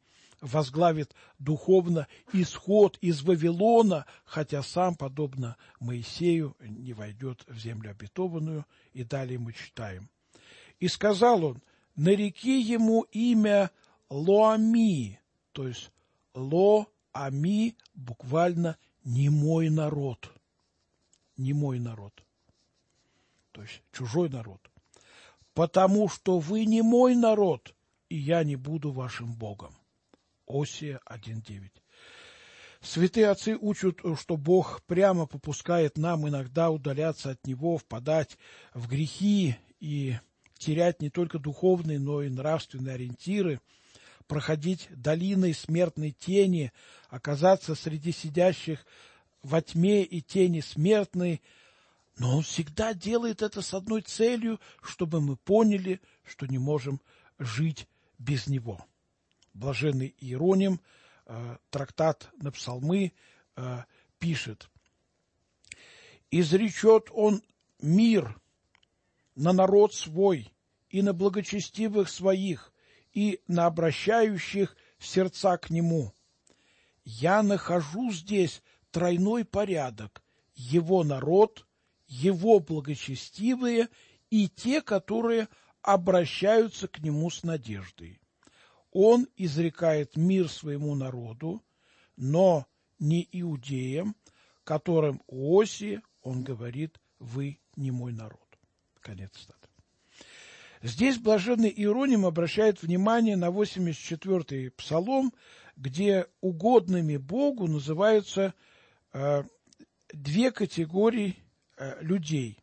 S3: возглавит духовно исход из Вавилона, хотя сам, подобно Моисею, не войдет в землю обетованную. И далее мы читаем. «И сказал он, нареки ему имя Лоами», то есть Лоами буквально «не мой народ». Не мой народ, то есть чужой народ. «Потому что вы не мой народ, и я не буду вашим Богом». Осия 1:9. Святые отцы учат, что Бог прямо попускает нам иногда удаляться от Него, впадать в грехи и терять не только духовные, но и нравственные ориентиры, проходить долиной смертной тени, оказаться среди сидящих во тьме и тени смертной, но Он всегда делает это с одной целью, чтобы мы поняли, что не можем жить без Него. Блаженный Иероним, трактат на Псалмы, пишет: «Изречет Он мир на народ свой, и на благочестивых своих, и на обращающих сердца к Нему. Я нахожу здесь тройной порядок: Его народ, Его благочестивые и те, которые обращаются к Нему с надеждой. Он изрекает мир своему народу, но не иудеям, которым у Осии Он говорит: вы не мой народ». Конец цитаты. Здесь блаженный Иероним обращает внимание на 84-й псалом, где угодными Богу называются две категории людей: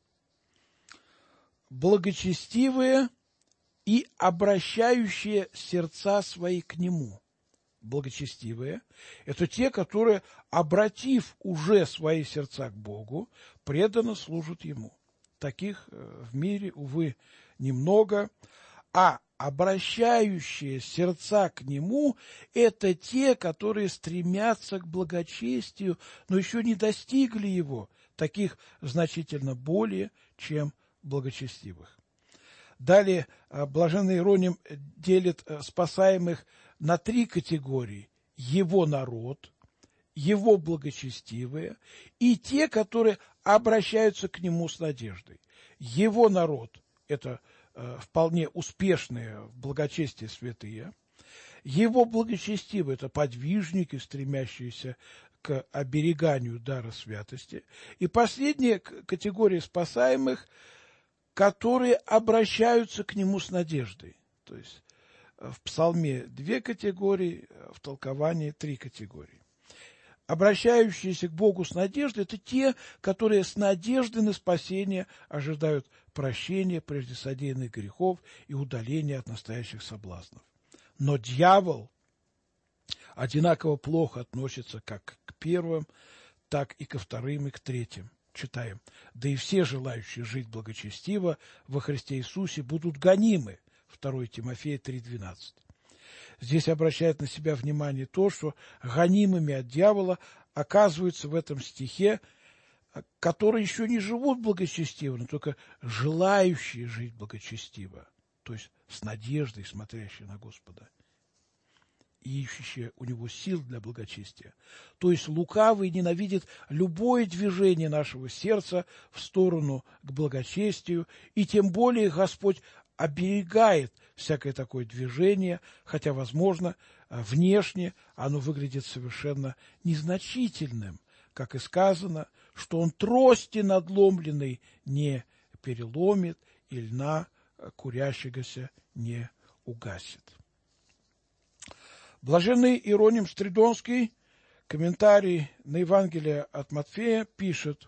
S3: благочестивые и обращающие сердца свои к Нему. Благочестивые – это те, которые, обратив уже свои сердца к Богу, преданно служат Ему. Таких в мире, увы, немного. А обращающие сердца к Нему – это те, которые стремятся к благочестию, но еще не достигли его. Таких значительно более, чем благочестивых. Далее блаженный Иероним делит спасаемых на три категории: его народ, его благочестивые и те, которые обращаются к Нему с надеждой. Его народ – это вполне успешные в благочестии святые. Его благочестивые – это подвижники, стремящиеся к обереганию дара святости. И последняя категория спасаемых, которые обращаются к Нему с надеждой. То есть в Псалме две категории, в толковании три категории. Обращающиеся к Богу с надеждой – это те, которые с надеждой на спасение ожидают прощения прежде содеянных грехов и удаления от настоящих соблазнов. Но дьявол одинаково плохо относится как к первым, так и ко вторым, и к третьим. Читаем: «Да и все желающие жить благочестиво во Христе Иисусе будут гонимы». 2 Тимофея 3:12. Здесь обращает на себя внимание то, что гонимыми от дьявола оказываются в этом стихе, которые еще не живут благочестиво, но только желающие жить благочестиво, то есть с надеждой, смотрящие на Господа, и ищущие у Него сил для благочестия. То есть лукавый ненавидит любое движение нашего сердца в сторону к благочестию, и тем более Господь оберегает всякое такое движение, хотя, возможно, внешне оно выглядит совершенно незначительным, как и сказано, что Он трости надломленной не переломит и льна курящегося не угасит. Блаженный Иероним Стридонский, комментарий на Евангелие от Матфея, пишет: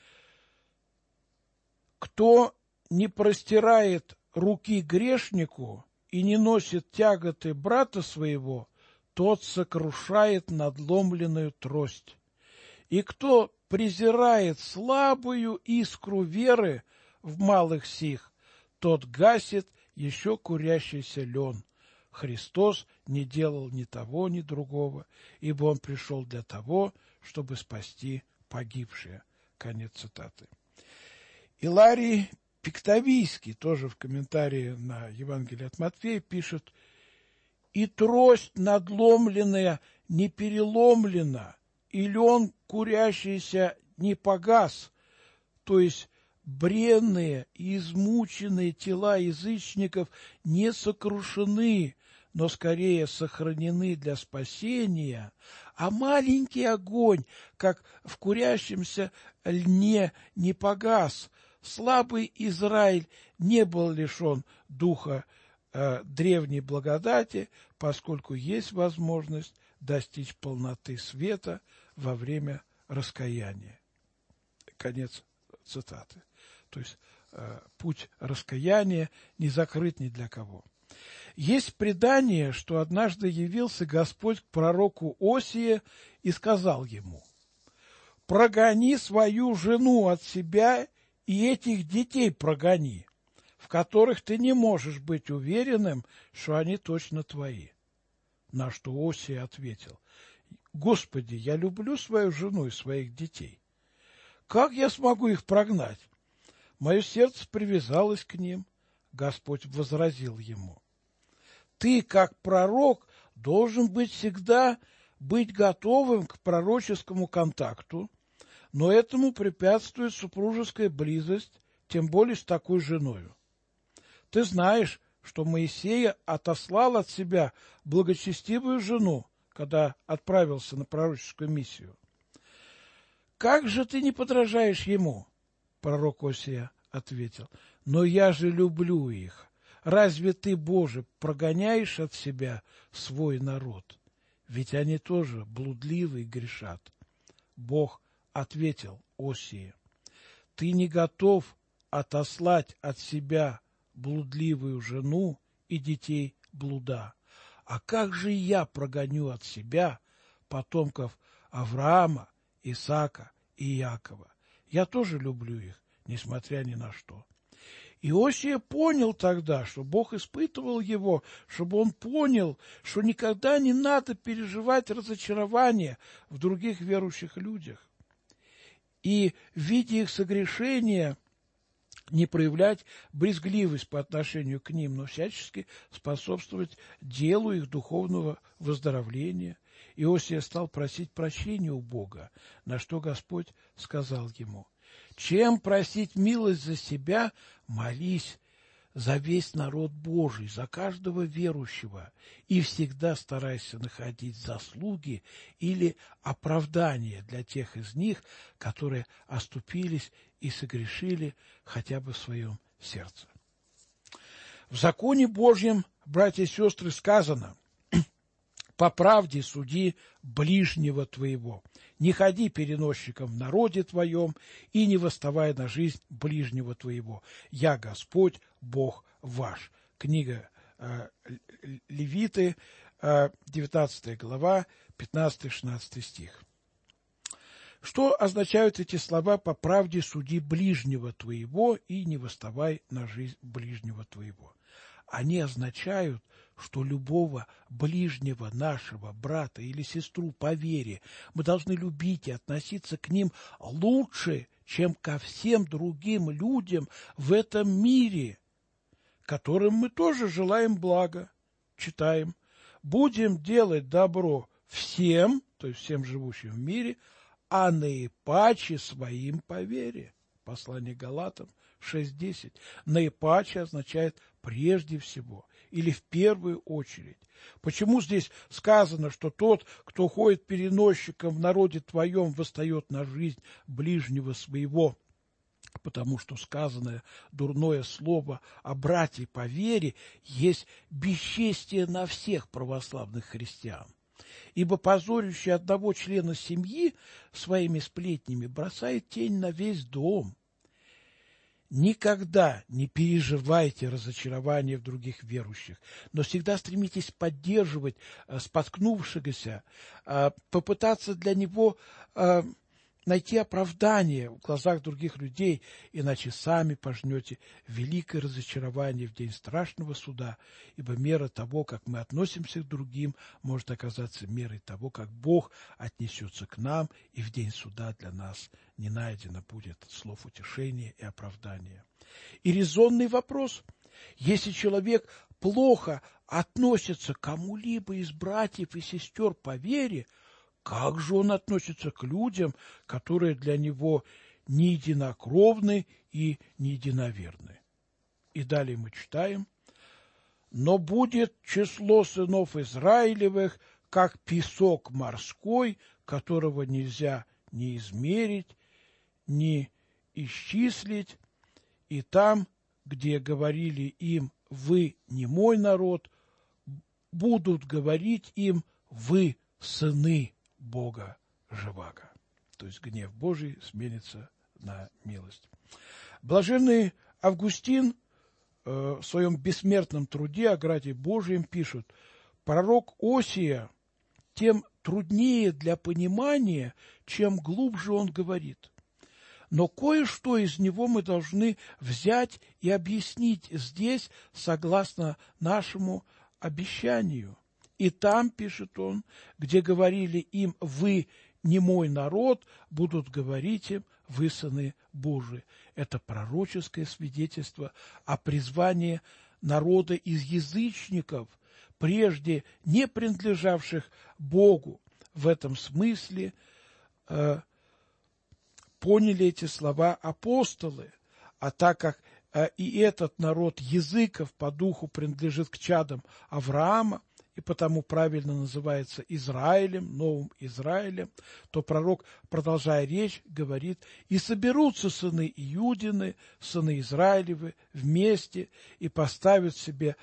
S3: «Кто не простирает руки грешнику и не носит тяготы брата своего, тот сокрушает надломленную трость. И кто презирает слабую искру веры в малых сих, тот гасит еще курящийся лен. Христос не делал ни того, ни другого, ибо Он пришел для того, чтобы спасти погибшие». Конец цитаты. Иларий Пиктавийский, тоже в комментарии на Евангелие от Матфея, пишет: и трость надломленная не переломлена, и лен курящийся не погас, то есть бренные и измученные тела язычников не сокрушены, но скорее сохранены для спасения, а маленький огонь, как в курящемся льне, не погас. Слабый Израиль не был лишен духа древней благодати, поскольку есть возможность достичь полноты света во время раскаяния. Конец цитаты. То есть путь раскаяния не закрыт ни для кого. Есть предание, что однажды явился Господь к пророку Осии и сказал ему: «Прогони свою жену от себя и этих детей прогони, в которых ты не можешь быть уверенным, что они точно твои». На что Осия ответил: «Господи, я люблю свою жену и своих детей. Как я смогу их прогнать? Мое сердце привязалось к ним». Господь возразил ему: «Ты, как пророк, должен всегда быть готовым к пророческому контакту, но этому препятствует супружеская близость, тем более с такой женою. Ты знаешь, что Моисей отослал от себя благочестивую жену, когда отправился на пророческую миссию. Как же ты не подражаешь ему?» Пророк Осия ответил: «Но я же люблю их. Разве ты, Боже, прогоняешь от себя свой народ? Ведь они тоже блудливы и грешат». Бог ответил Осии: «Ты не готов отослать от себя блудливую жену и детей блуда. А как же я прогоню от себя потомков Авраама, Исаака и Иакова? Я тоже люблю их, несмотря ни на что». Иосия понял тогда, что Бог испытывал его, чтобы он понял, что никогда не надо переживать разочарование в других верующих людях. И, видя их согрешения, не проявлять брезгливость по отношению к ним, но всячески способствовать делу их духовного выздоровления. Иосия стал просить прощения у Бога, на что Господь сказал ему: «Чем просить милость за себя, молись за весь народ Божий, за каждого верующего, и всегда старайся находить заслуги или оправдания для тех из них, которые оступились и согрешили хотя бы в своем сердце». В законе Божьем, братья и сестры, сказано: «По правде суди ближнего твоего, не ходи переносчиком в народе твоем и не восставай на жизнь ближнего твоего. Я Господь, Бог ваш». Книга Левиты, 19 глава, 15-16 стих. Что означают эти слова «по правде суди ближнего твоего и не восставай на жизнь ближнего твоего»? Они означают, что любого ближнего нашего брата или сестру по вере мы должны любить и относиться к ним лучше, чем ко всем другим людям в этом мире, которым мы тоже желаем блага. Читаем: «Будем делать добро всем», то есть всем живущим в мире, «а наипаче своим по вере». Послание Галатам 6:10. Наипаче означает прежде всего или в первую очередь. Почему здесь сказано, что тот, кто ходит переносчиком в народе твоем, восстает на жизнь ближнего своего? Потому что сказанное дурное слово о братьях по вере есть бесчестие на всех православных христиан. Ибо позорящий одного члена семьи своими сплетнями бросает тень на весь дом. Никогда не переживайте разочарование в других верующих, но всегда стремитесь поддерживать споткнувшегося, попытаться для него найти оправдание в глазах других людей, иначе сами пожнете великое разочарование в день страшного суда, ибо мера того, как мы относимся к другим, может оказаться мерой того, как Бог отнесется к нам, и в день суда для нас не найдено будет слов утешения и оправдания. И резонный вопрос: если человек плохо относится к кому-либо из братьев и сестер по вере, как же он относится к людям, которые для него не единокровны и не единоверны? И далее мы читаем: «Но будет число сынов Израилевых, как песок морской, которого нельзя ни измерить, ни исчислить, и там, где говорили им: вы не мой народ, будут говорить им: вы сыны Бога живаго». То есть гнев Божий сменится на милость. Блаженный Августин в своем бессмертном труде о граде Божием пишет: пророк Осия тем труднее для понимания, чем глубже он говорит. Но кое-что из него мы должны взять и объяснить здесь согласно нашему обещанию. И там, пишет он, где говорили им: вы не мой народ, будут говорить им: вы сыны Божии. Это пророческое свидетельство о призвании народа из язычников, прежде не принадлежавших Богу. В этом смысле поняли эти слова апостолы. А так как и этот народ языков по духу принадлежит к чадам Авраама, и потому правильно называется Израилем, новым Израилем, то пророк, продолжая речь, говорит: «И соберутся сыны Иудины, сыны Израилевы вместе, и поставят себе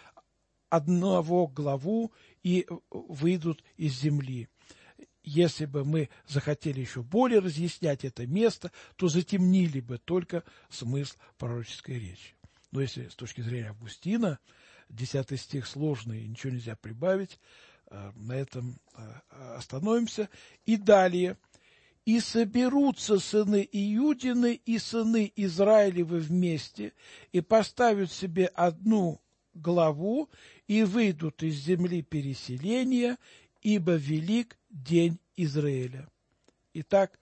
S3: одного главу, и выйдут из земли». Если бы мы захотели еще более разъяснять это место, то затемнили бы только смысл пророческой речи. Но если с точки зрения Августина 10 стих сложный, ничего нельзя прибавить, на этом остановимся. И далее: «И соберутся сыны Иудины и сыны Израилевы вместе, и поставят себе одну главу, и выйдут из земли переселения, ибо велик день Израиля». Итак,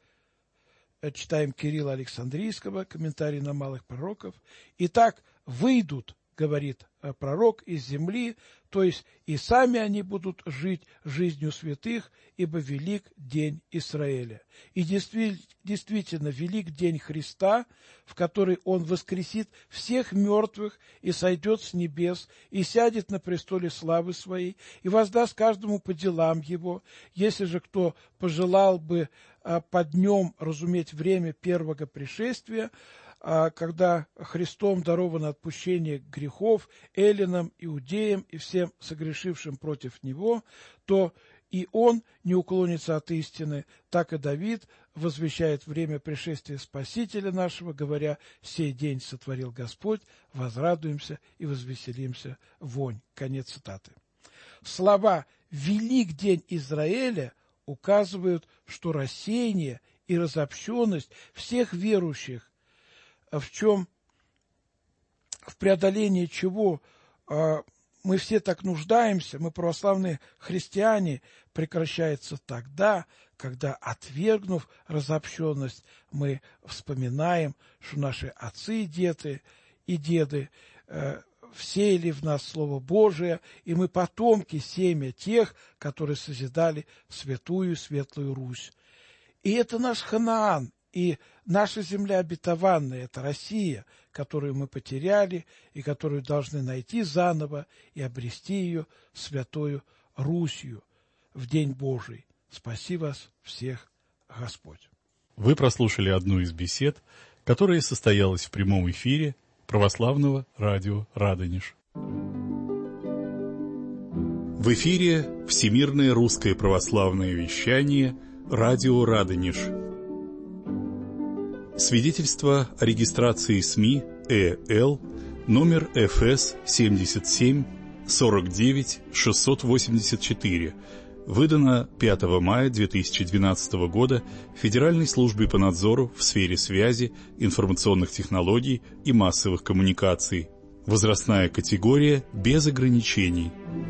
S3: читаем Кирилла Александрийского, комментарий на малых пророков. «Итак, выйдут, говорит пророк, из земли, то есть и сами они будут жить жизнью святых, ибо велик день Израиля». И действительно велик день Христа, в который Он воскресит всех мертвых и сойдет с небес, и сядет на престоле славы Своей, и воздаст каждому по делам его. Если же кто пожелал бы по днем разуметь время первого пришествия, когда Христом даровано отпущение грехов эллинам, иудеям и всем согрешившим против Него, то и он не уклонится от истины. Так и Давид возвещает время пришествия Спасителя нашего, говоря: «Сей день сотворил Господь, возрадуемся и возвеселимся вонь». Конец цитаты. Слова «велик день Израиля» указывают, что рассеяние и разобщенность всех верующих, в преодолении чего мы все так нуждаемся, мы православные христиане, прекращается тогда, когда, отвергнув разобщенность, мы вспоминаем, что наши отцы и деды всеяли в нас Слово Божие, и мы потомки, семя тех, которые созидали святую светлую Русь. И это наш Ханаан. И наша земля обетованная – это Россия, которую мы потеряли и которую должны найти заново и обрести ее святою Русью в День Божий. Спаси вас всех, Господь.
S2: Вы прослушали одну из бесед, которая состоялась в прямом эфире православного радио «Радонеж». В эфире Всемирное русское православное вещание «Радио Радонеж». Свидетельство о регистрации СМИ ЭЛ номер ФС 77 49 684, выдано 5 мая 2012 года Федеральной службой по надзору в сфере связи, информационных технологий и массовых коммуникаций. Возрастная категория без ограничений.